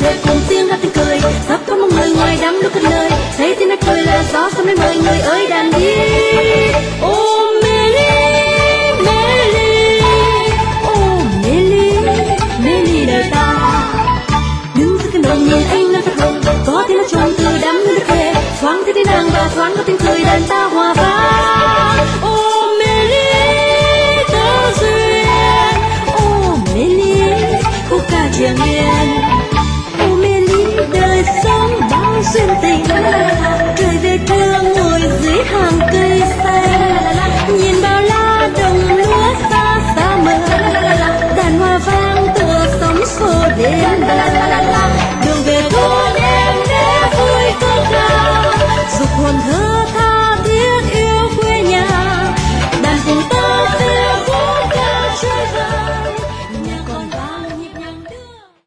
về cùng tiếng hát tiếng cười, sắp có một người ngoài đám lúc cất lời, thấy tiếng nói cười là gió sớm đến mời người ơi đàn đi. Ô Meli, ô Meli đời ta. Đứng giữa cánh đồng nhìn anh nắng phát hồng, có tiếng nói tròn từ đám nước về, thoáng thấy tiếng nàng và thoáng có tiếng cười đàn ta hòa vang. Ô Meli tơ duyên, ô Meli khúc ca triền miên, ô Meli đời sống bao duyên tình.